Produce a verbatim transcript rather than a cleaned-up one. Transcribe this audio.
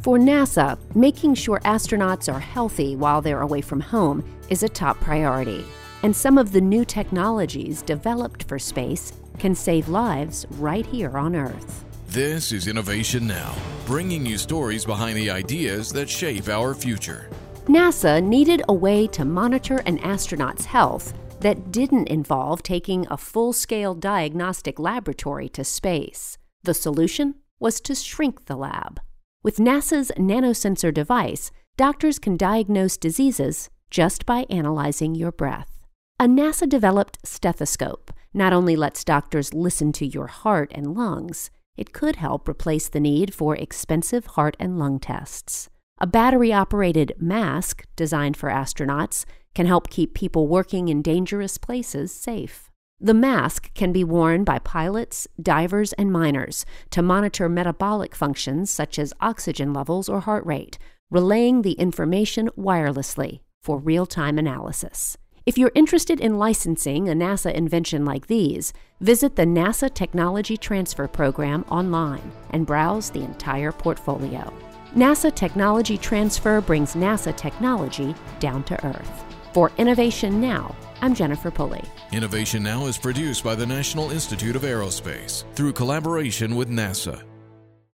For NASA, making sure astronauts are healthy while they're away from home is a top priority. And some of the new technologies developed for space can save lives right here on Earth. This is Innovation Now, bringing you stories behind the ideas that shape our future. NASA needed a way to monitor an astronaut's health that didn't involve taking a full-scale diagnostic laboratory to space. The solution was to shrink the lab. With NASA's nanosensor device, doctors can diagnose diseases just by analyzing your breath. A NASA-developed stethoscope not only lets doctors listen to your heart and lungs, it could help replace the need for expensive heart and lung tests. A battery-operated mask designed for astronauts can help keep people working in dangerous places safe. The mask can be worn by pilots, divers, and miners to monitor metabolic functions such as oxygen levels or heart rate, relaying the information wirelessly for real-time analysis. If you're interested in licensing a NASA invention like these, visit the NASA Technology Transfer Program online and browse the entire portfolio. NASA Technology Transfer brings NASA technology down to Earth. For Innovation Now, I'm Jennifer Pulley. Innovation Now is produced by the National Institute of Aerospace through collaboration with NASA.